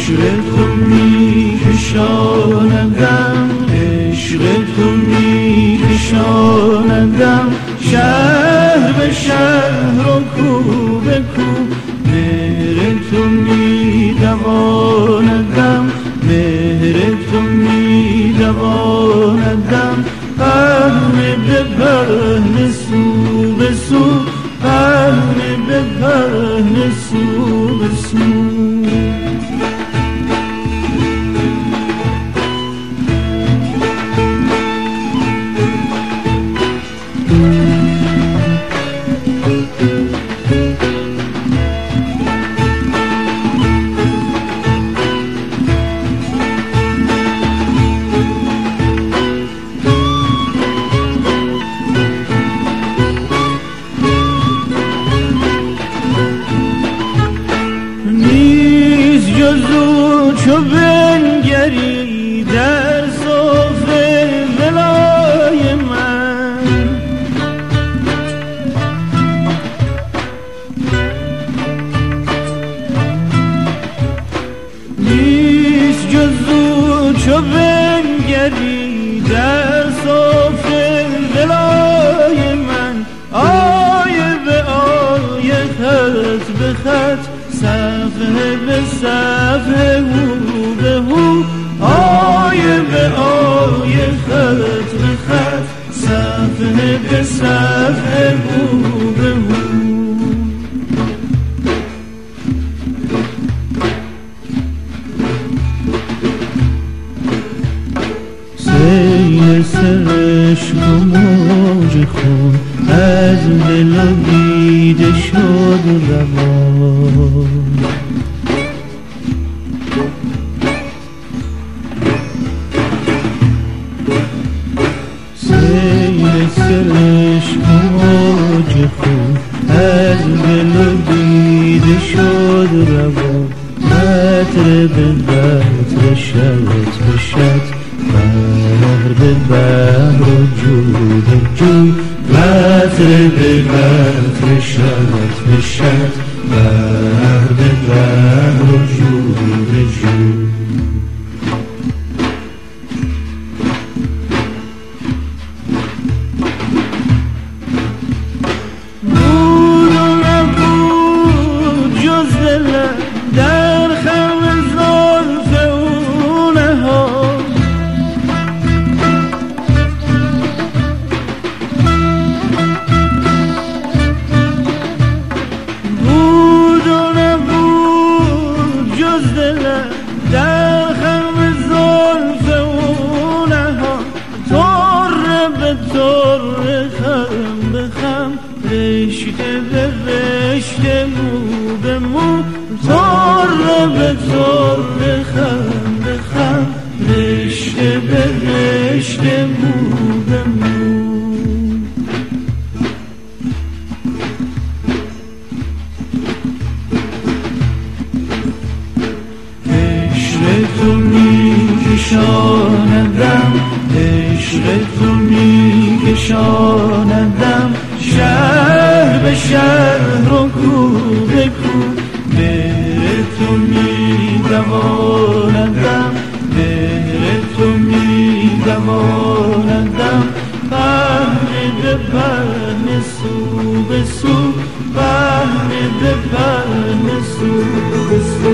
تو میکشاندم، عشق تو میکشاندم، شهر به شهر و کو به کو، مهر تو میدواندم، مهر تو میدواندم، پهن به پهن سو به سو، پهن به پهن سو به سو. چو بنگری در سفره ولای من، نیست جز او چو بنگری در سفره ولای من، آیه به آیه خط به خط، صفحه به صفحه هو به هو، آیه به آیه خط به خط، صفحه به صفحه هو به هو. سیل سرشک و موج خون از دل و دیده شد روان، سیل سرشک و موج خون از دل و دیده شد روان، قطره به قطره شرط به شرط، بحر به بحر و جوی به جوی، قطره به قطره شرط به شرط، بحر به بحر و جوی به جوی. بود و نبود جز دلم در خم زلف او نهاد، بود و نبود جز دلم در خم زلف او نهاد، طره به طره خم به خم، رشته به رشته مو به مو، طره به طره خم به خم، رشته به رشته مو به مو. عشق تو میکشاندم، عشق تو میکشاندم، شهر به شهر و کو به کو، مهر تو میدواندم، مهر تو میدواندم، پهن به پهن سو به سو، پهن به پهن سو به سو.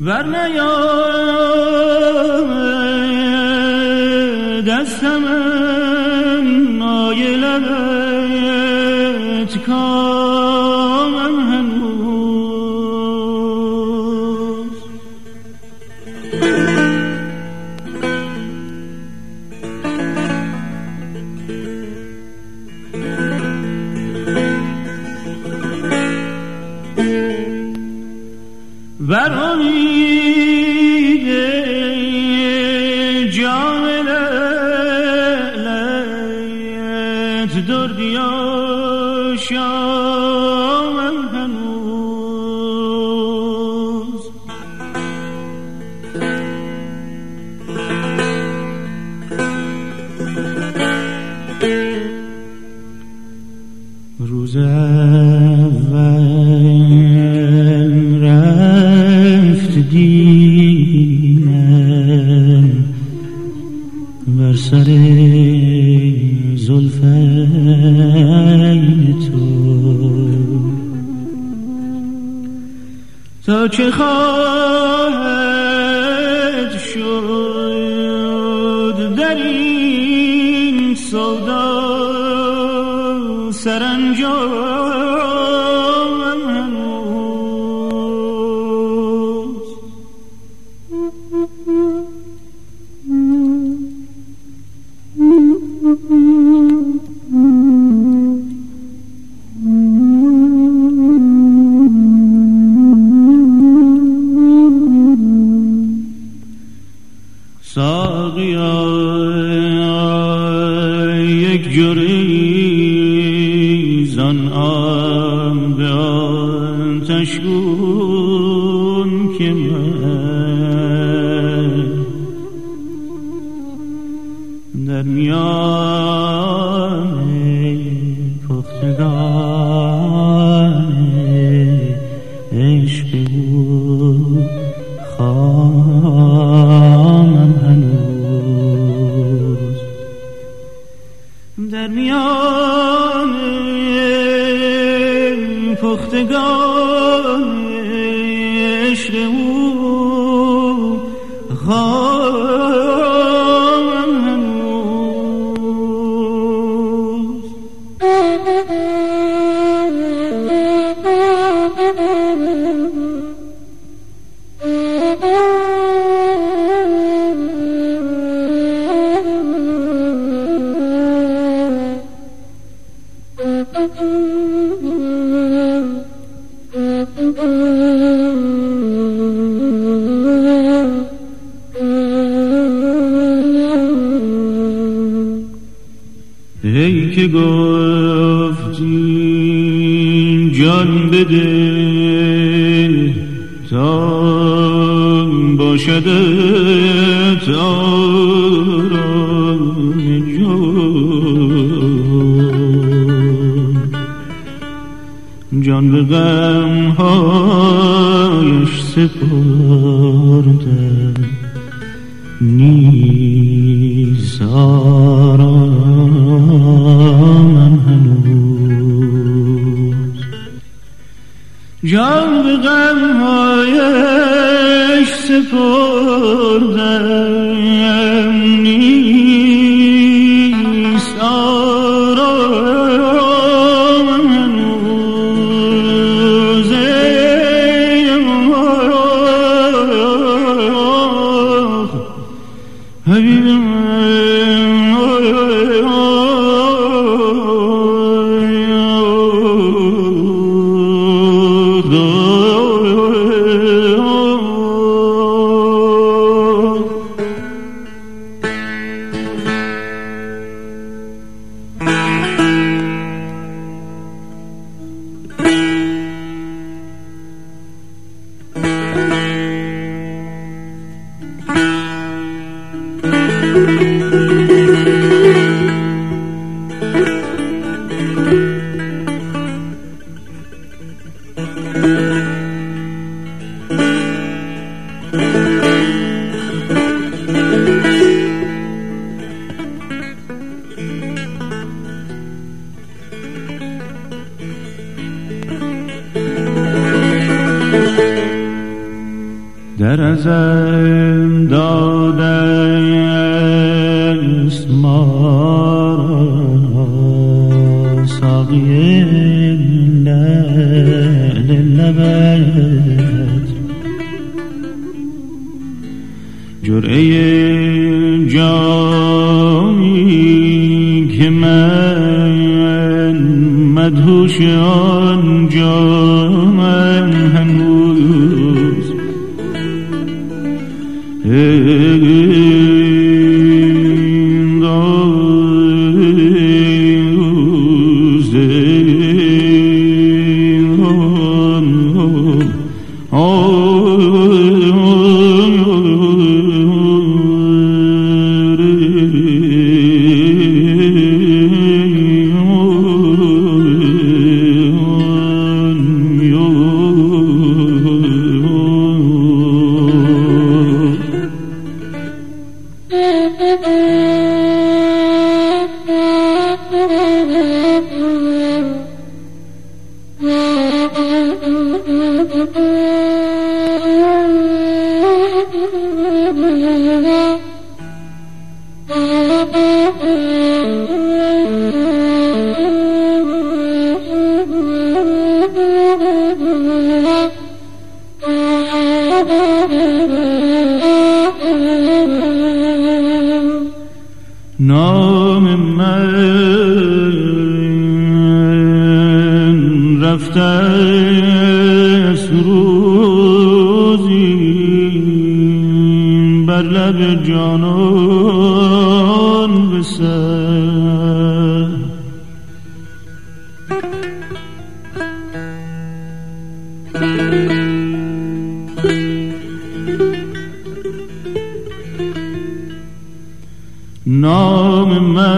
ورنیاد دستم مایه لبت کامم هنوز بر امید جام لعلت دردی آشامم هنوز روز اول رفت دیدم بر سر زلفین تو تا چه خواهد شد در این سودا سرانجامم هنوز ساقیا یک جوری زان آب به آتش کن که من در میان پختگان عشق او خامم هنوز در میان پختگان عشق او خامم هنوز ای که گفتی جان بده تا باشدت آرام جان به غمهایش سپردم نیز آرامم هنوز جان به غمهایش سپردم نیز آرامم هنوز حبیبم در ازم داده است ما را ساقی لعل لبت، جرعه جامی که من مدهوش آن جامم هنوز نام من رفته است روزی بر لب جانان به سر، نام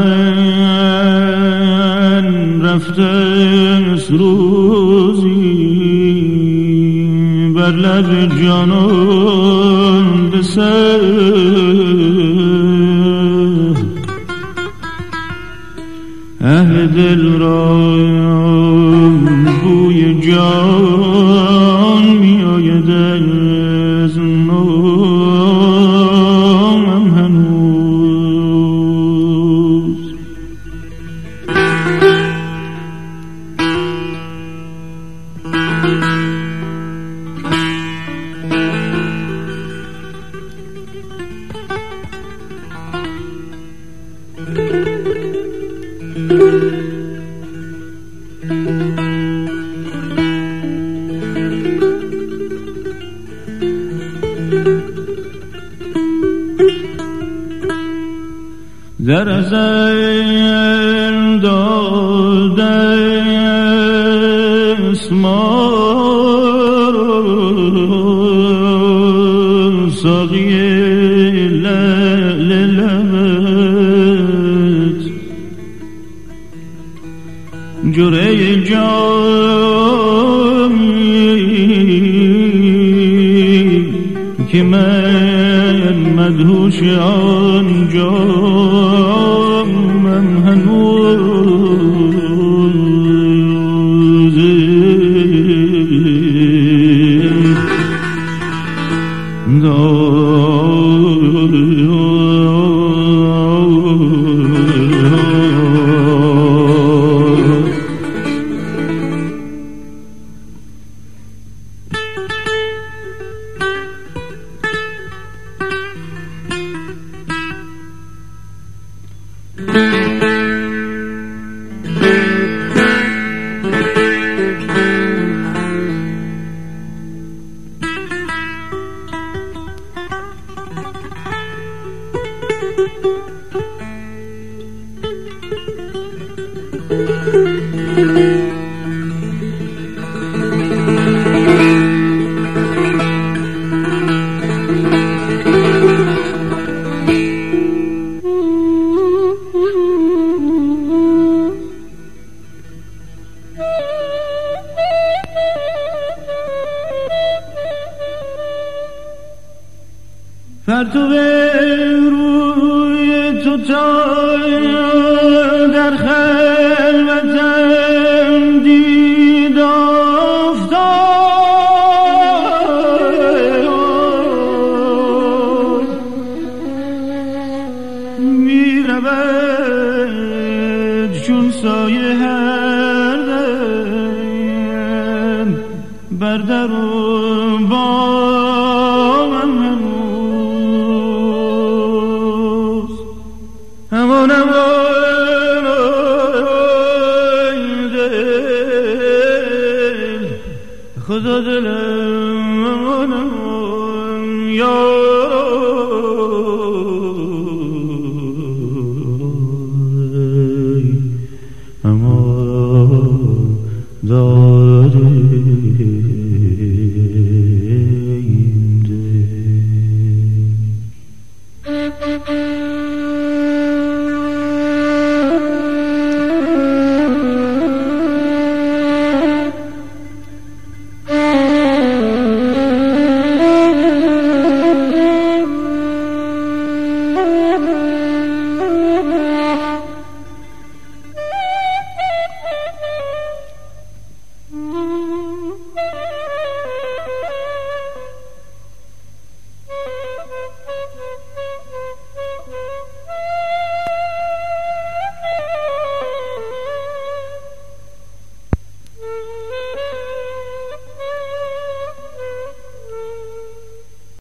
من رفته است روزی بر لب جانان به سر، اهل دل را بوی جان می آید از نامم هنوز. در ازل داده است ما را ساقی لعل لبت، جرعه جامی که من مدهوش آن جامم هنوز، پرتو روی تو تا در خلوتم دید افتاد، شود چون سایه هر دم بر در و بامم هنوز همان دل خدا دلم یا